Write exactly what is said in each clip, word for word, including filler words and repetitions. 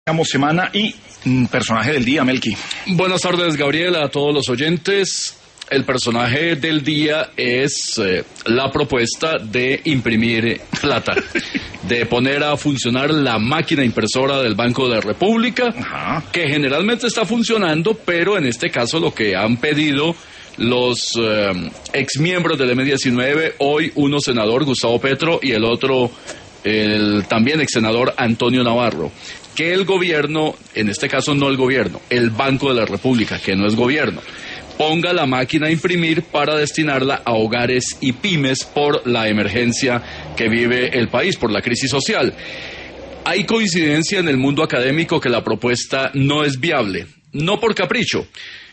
Semana y mm, personaje del día, Melqui. Buenas tardes, Gabriel, a todos los oyentes. El personaje del día es eh, la propuesta de imprimir plata, de poner a funcionar la máquina impresora del Banco de la República, Ajá. que generalmente está funcionando, pero en este caso lo que han pedido los eh, exmiembros del eme diecinueve, hoy uno senador, Gustavo Petro, y el otro, el también ex senador Antonio Navarro, que el gobierno, en este caso no el gobierno, el Banco de la República, que no es gobierno, ponga la máquina a imprimir para destinarla a hogares y pymes por la emergencia que vive el país, por la crisis social. Hay coincidencia en el mundo académico que la propuesta no es viable, no por capricho,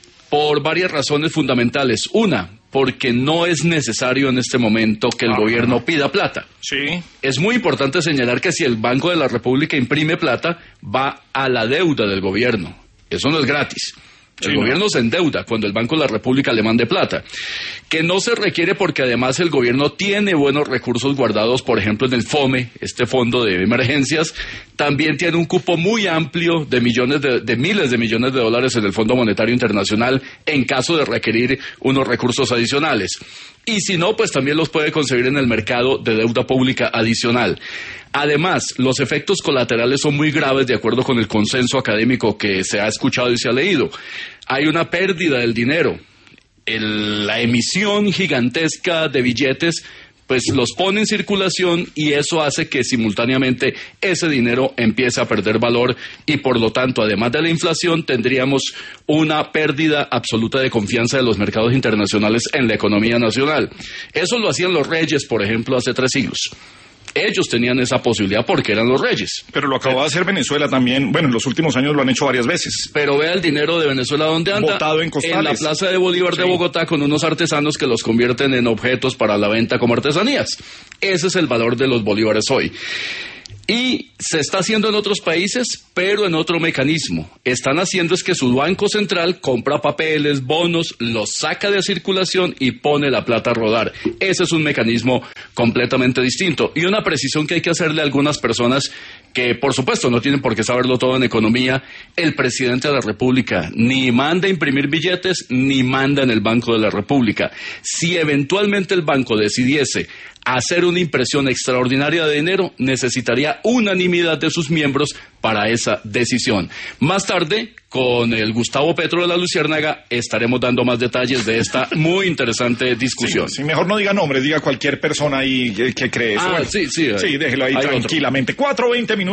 por varias razones fundamentales. Una, porque no es necesario en este momento que el ah, gobierno pida plata. Sí. Es muy importante señalar que si el Banco de la República imprime plata, va a la deuda del gobierno. Eso no es gratis. El sí, gobierno no. se endeuda cuando el Banco de la República le mande plata. Que no se requiere porque además el gobierno tiene buenos recursos guardados, por ejemplo en el FOME, este fondo de emergencias, también tiene un cupo muy amplio de millones de, de miles de millones de dólares en el Fondo Monetario Internacional en caso de requerir unos recursos adicionales. Y si no, pues también los puede conseguir en el mercado de deuda pública adicional. Además, los efectos colaterales son muy graves de acuerdo con el consenso académico que se ha escuchado y se ha leído. Hay una pérdida del dinero. El, la emisión gigantesca de billetes pues los pone en circulación y eso hace que simultáneamente ese dinero empiece a perder valor y por lo tanto, además de la inflación, tendríamos una pérdida absoluta de confianza de los mercados internacionales en la economía nacional. Eso lo hacían los reyes, por ejemplo, hace tres siglos. Ellos tenían esa posibilidad porque eran los reyes. Pero lo acabó de hacer Venezuela también. Bueno, en los últimos años lo han hecho varias veces. Pero vea el dinero de Venezuela donde anda. Botado en costales. En la Plaza de Bolívar sí. de Bogotá con unos artesanos que los convierten en objetos para la venta como artesanías. Ese es el valor de los bolívares hoy. Y se está haciendo en otros países, pero en otro mecanismo. Están haciendo es que su banco central compra papeles, bonos, los saca de circulación y pone la plata a rodar. Ese es un mecanismo completamente distinto. Y una precisión que hay que hacerle a algunas personas que, por supuesto, no tienen por qué saberlo todo en economía. El presidente de la República ni manda a imprimir billetes, ni manda en el Banco de la República. Si eventualmente el banco decidiese hacer una impresión extraordinaria de dinero, necesitaría unanimidad de sus miembros para esa decisión. Más tarde, con el Gustavo Petro de la Luciérnaga, estaremos dando más detalles de esta muy interesante discusión. Sí, sí, mejor no diga nombres, diga cualquier persona ahí que, que cree eso. Ah, bueno, sí, sí. Sí, déjelo ahí tranquilamente. cuatro veinte minutos.